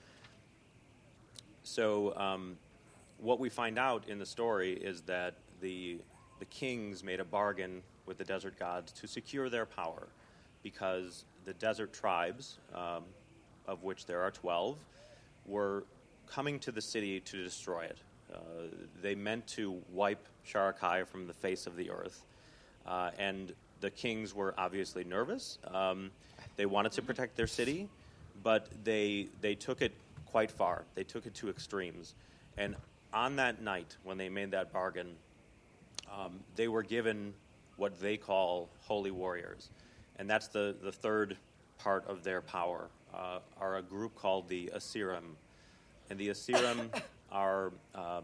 So um, what we find out in the story is that the the kings made a bargain with the desert gods to secure their power, because the desert tribes, um, of which there are twelve, were coming to the city to destroy it. Uh, they meant to wipe Sharakai from the face of the earth, uh, and the kings were obviously nervous. Um, they wanted to protect their city, but they they took it quite far. They took it to extremes. And on that night, when they made that bargain, um, they were given what they call holy warriors. And that's the, the third part of their power, uh, are a group called the Asirim. And the Asirim are um,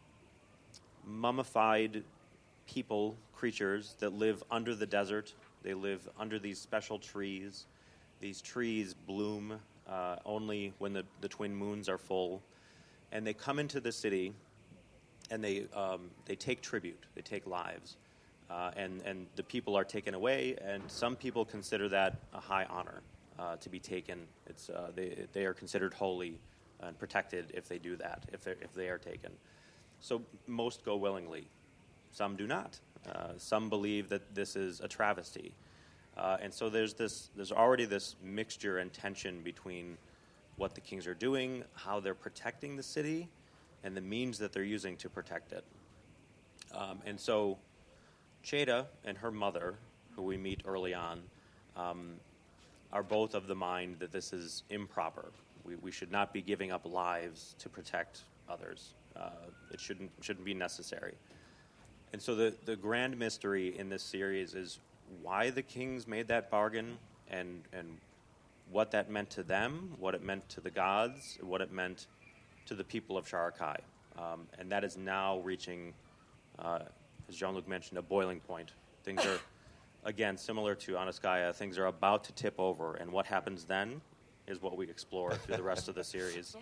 mummified people, creatures that live under the desert. They live under these special trees. These trees bloom uh, only when the, the twin moons are full. And they come into the city, and they um, they take tribute. They take lives. Uh, and, and the people are taken away, and some people consider that a high honor uh, to be taken. It's uh, they, they are considered holy and protected if they do that, if, if they are taken. So most go willingly. Some do not. Uh, some believe that this is a travesty. Uh, and so there's this. There's already this mixture and tension between what the kings are doing, how they're protecting the city, and the means that they're using to protect it. Um, and so Cheda and her mother, who we meet early on, um, are both of the mind that this is improper. We, we should not be giving up lives to protect others. Uh, it shouldn't shouldn't be necessary. And so the, the grand mystery in this series is why the kings made that bargain, and and what that meant to them, what it meant to the gods, what it meant to the people of Sharakai. Um, and that is now reaching, uh, as Jean-Luc mentioned, a boiling point. Things are, again, similar to Anaskaya, things are about to tip over, and what happens then is what we explore through the rest of the series.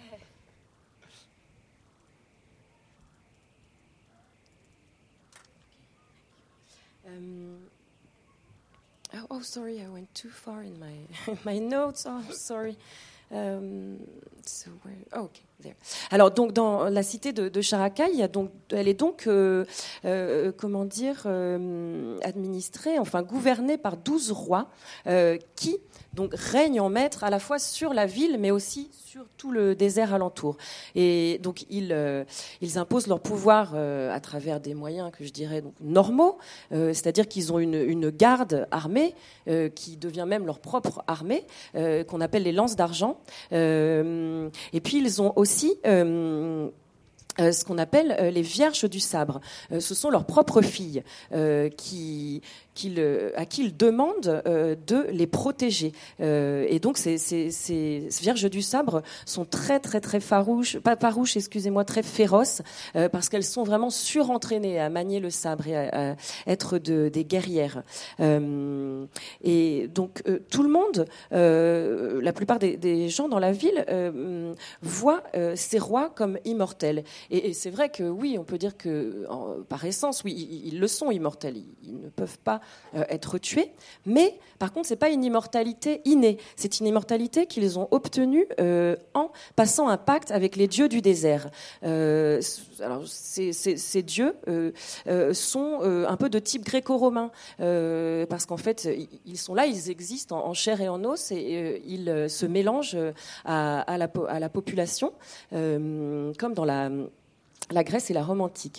Um, oh, oh, sorry, I went too far in my my notes. Oh, sorry. Um, so where, oh, okay, there. Alors donc dans la cité de, de Sharakai, il y a donc, elle est donc euh, euh, comment dire euh, administrée, enfin gouvernée par douze rois euh, qui donc règnent en maître à la fois sur la ville, mais aussi sur tout le désert alentour. Et donc ils euh, ils imposent leur pouvoir euh, à travers des moyens que je dirais donc normaux, euh, c'est-à-dire qu'ils ont une, une garde armée euh, qui devient même leur propre armée, euh, qu'on appelle les lances d'argent. Euh, et puis ils ont aussi euh, Euh, ce qu'on appelle euh, les vierges du sabre. Euh, ce sont leurs propres filles euh, qui, qui le, à qui ils demandent euh, de les protéger. Euh, et donc ces, ces, ces vierges du sabre sont très très très farouches, pas farouches, excusez-moi, très féroces, euh, parce qu'elles sont vraiment surentraînées à manier le sabre et à, à être de, des guerrières. Euh, et donc euh, tout le monde, euh, la plupart des, des gens dans la ville euh, voient euh, ces rois comme immortels. Et, et c'est vrai que oui, on peut dire que en, par essence, oui, ils, ils le sont immortels. Ils, ils ne peuvent pas euh, être tués. Mais par contre, c'est pas une immortalité innée. C'est une immortalité qu'ils ont obtenue euh, en passant un pacte avec les dieux du désert. Euh, alors, ces, ces, ces dieux euh, euh, sont euh, un peu de type gréco-romain, euh, parce qu'en fait, ils sont là, ils existent en, en chair et en os, et euh, ils euh, se mélangent à, à, la, à la population, euh, comme dans la la Grèce et la Rome antique.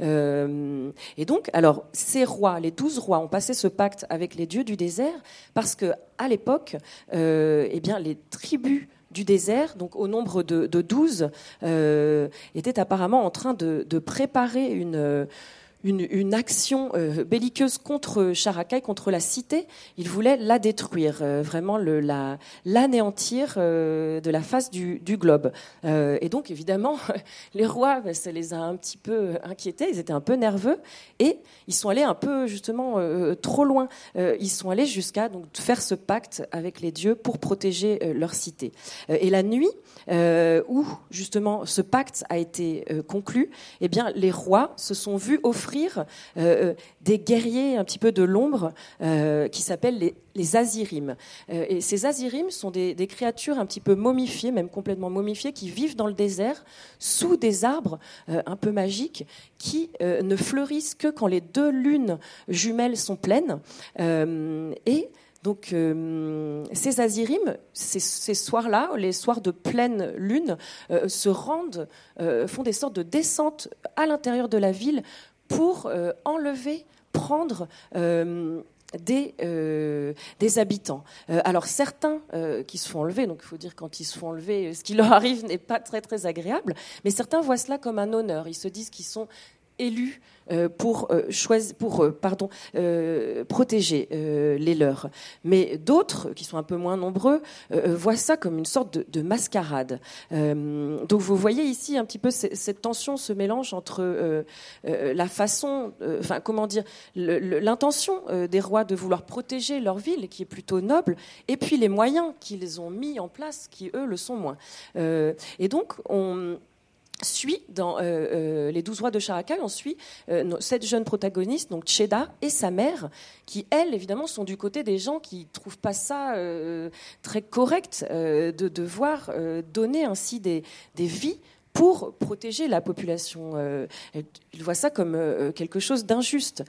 Euh, et donc, alors, ces rois, les douze rois, ont passé ce pacte avec les dieux du désert parce que, à l'époque, euh, eh bien, les tribus du désert, donc au nombre de, de douze, euh, étaient apparemment en train de, de préparer une Une, une action euh, belliqueuse contre Characaille, contre la cité. Il voulait la détruire, euh, vraiment le, la, l'anéantir euh, de la face du, du globe. Euh, et donc, évidemment, les rois, ben, ça les a un petit peu inquiétés, ils étaient un peu nerveux, et ils sont allés un peu, justement, euh, trop loin. Euh, ils sont allés jusqu'à donc, faire ce pacte avec les dieux pour protéger euh, leur cité. Euh, et la nuit, euh, où, justement, ce pacte a été euh, conclu, eh bien, les rois se sont vus offrir Euh, des guerriers un petit peu de l'ombre euh, qui s'appellent les, les Azirim. Euh, et ces Azirim sont des, des créatures un petit peu momifiées, même complètement momifiées, qui vivent dans le désert, sous des arbres euh, un peu magiques, qui euh, ne fleurissent que quand les deux lunes jumelles sont pleines. Euh, et Donc, euh, ces Azirim, ces, ces soirs-là, les soirs de pleine lune, euh, se rendent, euh, font des sortes de descentes à l'intérieur de la ville pour euh, enlever, prendre euh, des, euh, des habitants. Euh, alors certains euh, qui se font enlever, donc il faut dire quand ils se font enlever, ce qui leur arrive n'est pas très très agréable, mais certains voient cela comme un honneur. Ils se disent qu'ils sont élus euh, pour, euh, choisir, pour euh, pardon, euh, protéger euh, les leurs. Mais d'autres, qui sont un peu moins nombreux, euh, voient ça comme une sorte de, de mascarade. Euh, donc vous voyez ici un petit peu c- cette tension, ce mélange entre euh, euh, la façon, euh, enfin comment dire, le, le, l'intention euh, des rois de vouloir protéger leur ville, qui est plutôt noble, et puis les moyens qu'ils ont mis en place, qui eux le sont moins. Euh, et donc on suit dans euh, euh, les douze rois de Characaille, on suit euh, nos, sept jeunes protagonistes, donc Cheda et sa mère, qui elles évidemment sont du côté des gens qui trouvent pas ça euh, très correct euh, de devoir euh, donner ainsi des, des vies pour protéger la population. Euh, ils voient ça comme euh, quelque chose d'injuste.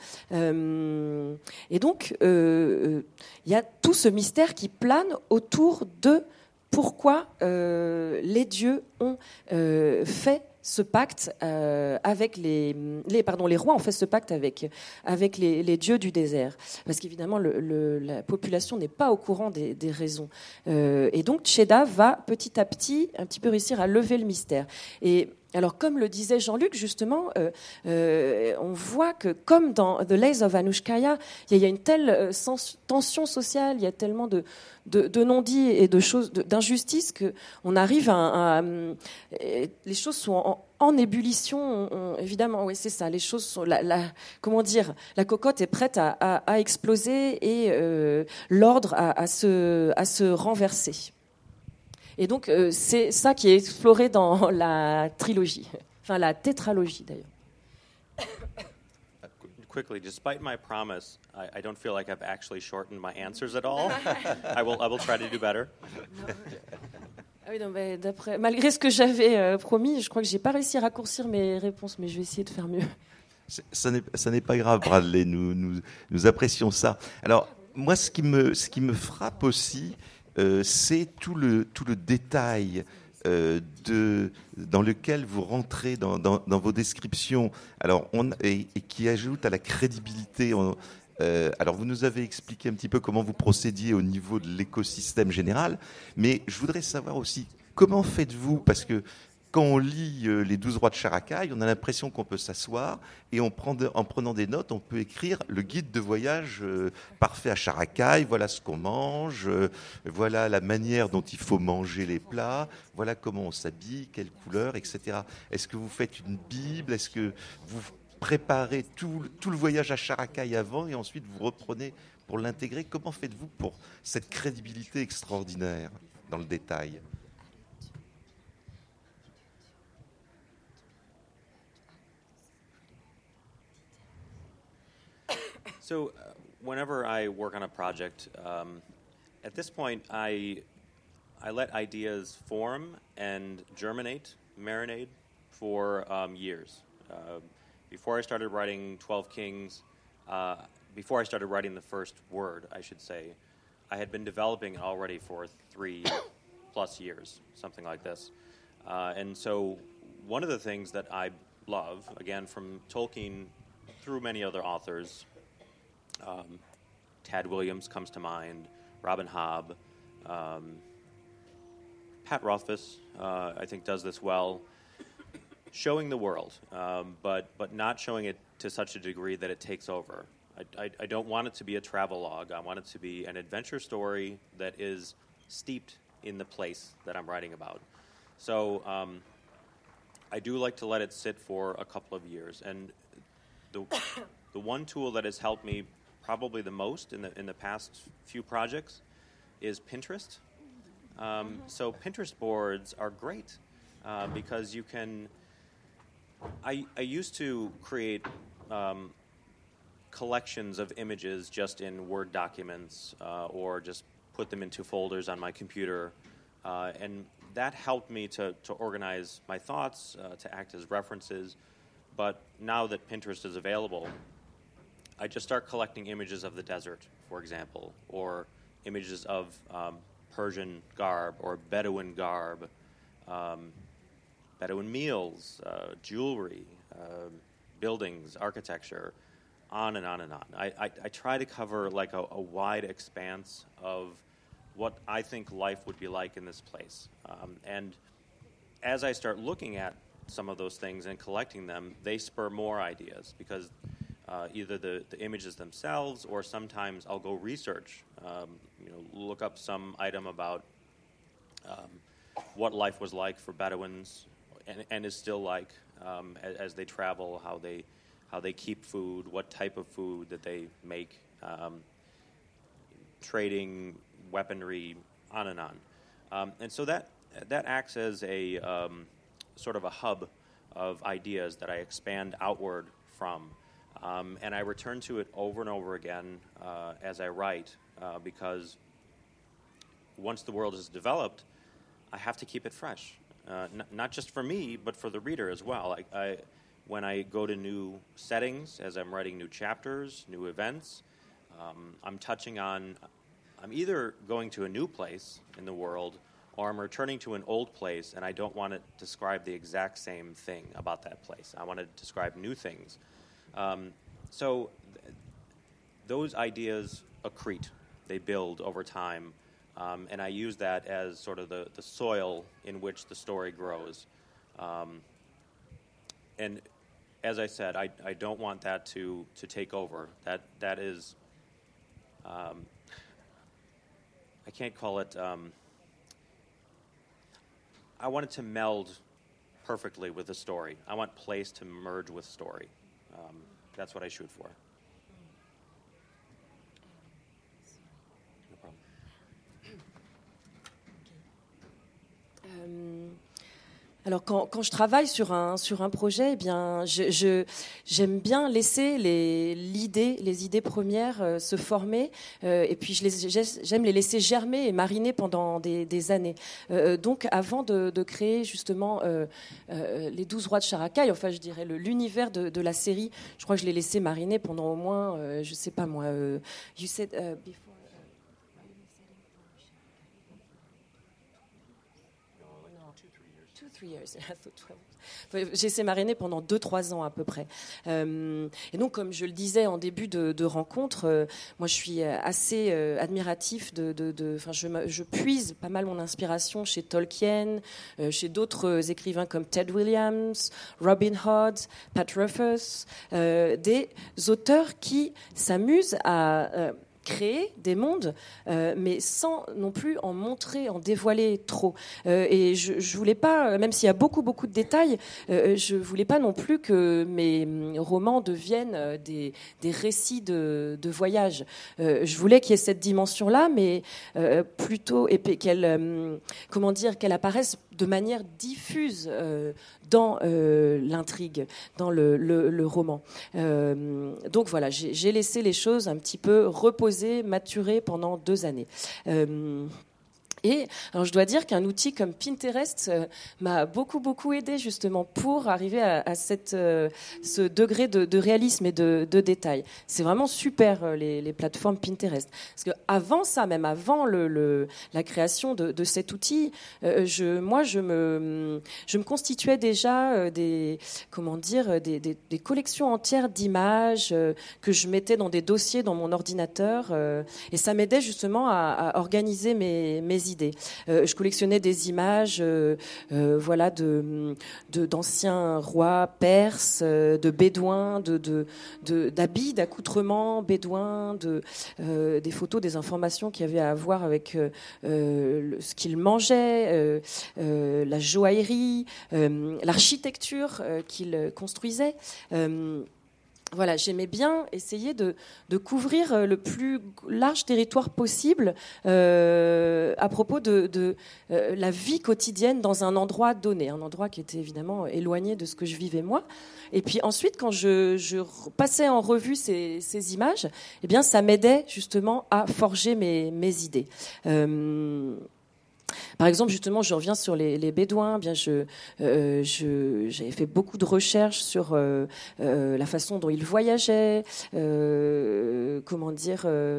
Euh, et donc il euh, y a tout ce mystère qui plane autour de pourquoi euh, les dieux ont euh, fait ce pacte euh, avec les, les, pardon, les rois ont fait ce pacte avec, avec les, les dieux du désert. Parce qu'évidemment, le, le, la population n'est pas au courant des, des raisons. Euh, et donc, Cheda va petit à petit un petit peu réussir à lever le mystère. Et alors, comme le disait Jean-Luc, justement, euh, euh, on voit que, comme dans The Lays of Anushkaya, il y, y a une telle euh, sens, tension sociale, il y a tellement de, de, de non-dits et de choses, de, d'injustices, qu'on arrive à, à, à... Les choses sont en, en ébullition, on, on, évidemment, oui, c'est ça. Les choses sont... La, la, comment dire, la cocotte est prête à, à, à exploser et euh, l'ordre à, à, se, à se renverser. Et donc, euh, c'est ça qui est exploré dans la trilogie, enfin la tétralogie d'ailleurs. Quickly, despite my promise, I, I don't feel like I've actually shortened my answers at all. I will, I will try to do better. Ah oui, non, bah, d'après, malgré ce que j'avais euh, promis, je crois que j'ai pas réussi à raccourcir mes réponses, mais je vais essayer de faire mieux. Ça n'est, ça n'est pas grave, Bradley. Nous, nous, nous apprécions ça. Alors, moi, ce qui me, ce qui me frappe aussi, Euh, c'est tout le, tout le détail euh, de, dans lequel vous rentrez dans, dans, dans vos descriptions, alors on, et, et qui ajoute à la crédibilité. On, euh, alors vous nous avez expliqué un petit peu comment vous procédiez au niveau de l'écosystème général, mais je voudrais savoir aussi comment faites-vous, parce que quand on lit euh, les douze rois de Characaille, on a l'impression qu'on peut s'asseoir et on prend de, en prenant des notes, on peut écrire le guide de voyage euh, parfait à Characaille. Voilà ce qu'on mange, euh, voilà la manière dont il faut manger les plats, voilà comment on s'habille, quelle couleur, et cetera. Est-ce que vous faites une Bible? Est-ce que vous préparez tout, tout le voyage à Characaille avant et ensuite vous reprenez pour l'intégrer? Comment faites-vous pour cette crédibilité extraordinaire dans le détail? So, uh, whenever I work on a project, um, at this point, I I let ideas form and germinate, marinate for um, years. Uh, before I started writing twelve Kings, uh, before I started writing the first word, I should say, I had been developing it already for three plus years, something like this. Uh, and so, one of the things that I love, again, from Tolkien through many other authors. Um, Tad Williams comes to mind, Robin Hobb, um, Pat Rothfuss, uh, I think, does this well. Showing the world, um, but but not showing it to such a degree that it takes over. I, I, I don't want it to be a travelogue. I want it to be an adventure story that is steeped in the place that I'm writing about. So um, I do like to let it sit for a couple of years. And the the one tool that has helped me probably the most in the in the past few projects is Pinterest. Um, so Pinterest boards are great uh, because you can. I I used to create um, collections of images just in Word documents uh, or just put them into folders on my computer, uh, and that helped me to to organize my thoughts, uh, to act as references. But now that Pinterest is available, I just start collecting images of the desert, for example, or images of um, Persian garb or Bedouin garb, um, Bedouin meals, uh, jewelry, uh, buildings, architecture, on and on and on. I, I, I try to cover like a, a wide expanse of what I think life would be like in this place. Um, and as I start looking at some of those things and collecting them, they spur more ideas because uh, either the, the images themselves or sometimes I'll go research, um, you know, look up some item about um, what life was like for Bedouins and, and is still like um, as, as they travel, how they how they keep food, what type of food that they make, um, trading, weaponry, on and on. Um, and so that that acts as a um, sort of a hub of ideas that I expand outward from. Um, and I return to it over and over again uh, as I write uh, because once the world is developed, I have to keep it fresh. Uh, n- not just for me, but for the reader as well. I, I, when I go to new settings, as I'm writing new chapters, new events, um, I'm touching on, I'm either going to a new place in the world or I'm returning to an old place and I don't want to describe the exact same thing about that place. I want to describe new things. Um, so th- those ideas accrete. They build over time. Um, and I use that as sort of the, the soil in which the story grows. Um, and as I said, I, I don't want that to, to take over. That that is, um, I can't call it, um, I want it to meld perfectly with the story. I want place to merge with story. Um, that's what I shoot for. No problem. Euh, alors quand, quand je travaille sur un, sur un projet, eh bien, je, je, j'aime bien laisser les, l'idée, les idées premières euh, se former euh, et puis je les, j'aime les laisser germer et mariner pendant des, des années. Euh, donc avant de, de créer justement euh, euh, les douze rois de Sharakai, enfin je dirais le, l'univers de, de la série, je crois que je l'ai laissé mariner pendant au moins, euh, je sais pas moi, euh, you said uh, before. J'ai essayé mariner pendant deux trois ans à peu près. Euh, et donc, comme je le disais en début de, de rencontre, euh, moi je suis assez euh, admiratif de. de, de je, je puise pas mal mon inspiration chez Tolkien, euh, chez d'autres écrivains comme Ted Williams, Robin Hood, Pat Rothfuss, euh, des auteurs qui s'amusent à. Euh, créer des mondes, euh, mais sans non plus en montrer, en dévoiler trop. Euh, et je, je voulais pas, même s'il y a beaucoup beaucoup de détails, euh, je voulais pas non plus que mes romans deviennent des, des récits de, de voyage. Euh, je voulais qu'il y ait cette dimension-là, mais euh, plutôt et qu'elle, euh, comment dire, qu'elle apparaisse de manière diffuse euh, dans euh, l'intrigue, dans le, le, le roman. Euh, donc voilà, j'ai, j'ai laissé les choses un petit peu reposer, maturer pendant deux années. Euh, Et alors je dois dire qu'un outil comme Pinterest euh, m'a beaucoup beaucoup aidé justement pour arriver à, à cette, euh, ce degré de, de réalisme et de, de détail. C'est vraiment super euh, les, les plateformes Pinterest. Parce que avant ça, même avant le, le, la création de, de cet outil, euh, je, moi je me, je me constituais déjà euh, des, comment dire, des, des, des collections entières d'images euh, que je mettais dans des dossiers dans mon ordinateur euh, et ça m'aidait justement à, à organiser mes, mes idées. Euh, je collectionnais des images, euh, euh, voilà, de, de d'anciens rois perses, euh, de bédouins, de, de, de d'habits, d'accoutrements bédouins, de euh, des photos, des informations qui avaient à voir avec euh, euh, le, ce qu'ils mangeaient, euh, euh, la joaillerie, euh, l'architecture euh, qu'ils construisaient. Euh, Voilà, j'aimais bien essayer de, de couvrir le plus large territoire possible euh, à propos de, de euh, la vie quotidienne dans un endroit donné, un endroit qui était évidemment éloigné de ce que je vivais moi. Et puis ensuite, quand je, je passais en revue ces, ces images, eh bien, ça m'aidait justement à forger mes, mes idées. Euh, Par exemple, justement, je reviens sur les, les Bédouins. Bien, je, euh, je, j'avais fait beaucoup de recherches sur euh, euh, la façon dont ils voyageaient, euh, comment dire, euh,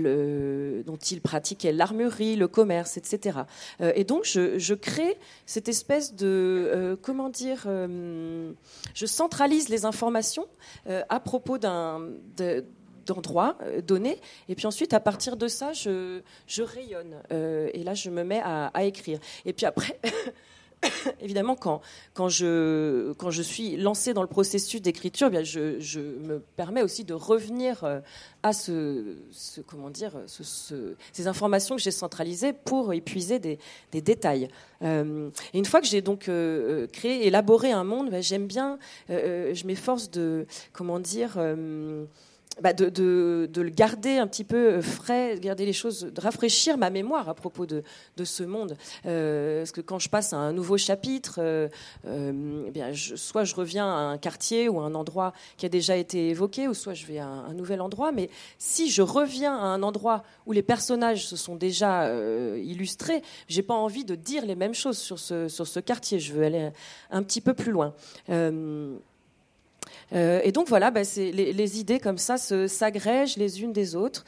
le, dont ils pratiquaient l'armurerie, le commerce, et cetera. Euh, et donc, je, je crée cette espèce de, euh, comment dire, euh, je centralise les informations euh, à propos d'un de, d'endroits donnés, et puis ensuite à partir de ça je, je rayonne euh, et là je me mets à, à écrire, et puis après évidemment quand, quand, je, quand je suis lancée dans le processus d'écriture, eh bien je, je me permets aussi de revenir à ce, ce, comment dire, ce, ce, ces informations que j'ai centralisées pour épuiser des, des détails. Euh, et une fois que j'ai donc euh, créé, élaboré un monde, ben j'aime bien, euh, je m'efforce de, comment dire, euh, Bah de, de, de le garder un petit peu frais, de garder les choses, de rafraîchir ma mémoire à propos de, de ce monde. Euh, parce que quand je passe à un nouveau chapitre, euh, euh, eh bien, je, soit je reviens à un quartier ou à un endroit qui a déjà été évoqué, ou soit je vais à un, un nouvel endroit. Mais si je reviens à un endroit où les personnages se sont déjà euh, illustrés, j'ai pas envie de dire les mêmes choses sur ce, sur ce quartier. Je veux aller un petit peu plus loin. Euh, Euh, et donc voilà, bah, c'est, les, les idées comme ça se, s'agrègent les unes des autres,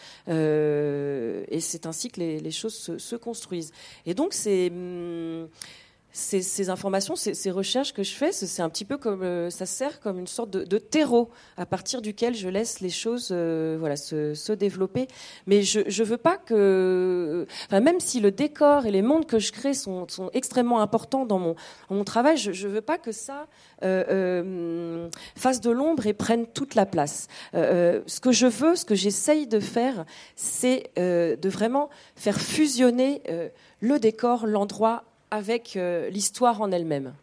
euh, et c'est ainsi que les, les choses se, se construisent. Et donc c'est... Hum, Ces, ces informations, ces, ces recherches que je fais, c'est un petit peu comme euh, ça sert comme une sorte de, de terreau à partir duquel je laisse les choses, euh, voilà, se, se développer. Mais je je veux pas que, enfin, même si le décor et les mondes que je crée sont, sont extrêmement importants dans mon, dans mon travail, je, je veux pas que ça euh, euh, fasse de l'ombre et prenne toute la place. Euh, ce que je veux, ce que j'essaye de faire, c'est euh, de vraiment faire fusionner euh, le décor, l'endroit, avec euh, l'histoire en elle-même.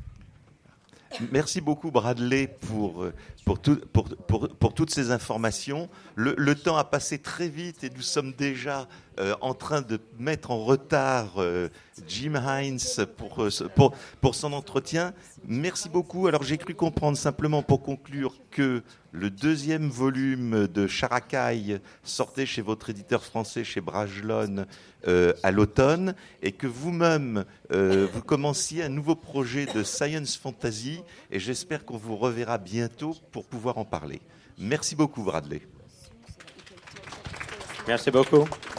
Merci beaucoup Bradley pour, pour, tout, pour, pour, pour toutes ces informations. Le, le temps a passé très vite et nous sommes déjà euh, en train de mettre en retard euh, Jim Hines pour, pour, pour son entretien. Merci beaucoup. Alors j'ai cru comprendre simplement pour conclure que le deuxième volume de Characaille sortait chez votre éditeur français, chez Bragelonne, euh, à l'automne, et que vous-même, euh, vous commenciez un nouveau projet de science fantasy, et j'espère qu'on vous reverra bientôt pour pouvoir en parler. Merci beaucoup, Bradley. Merci beaucoup.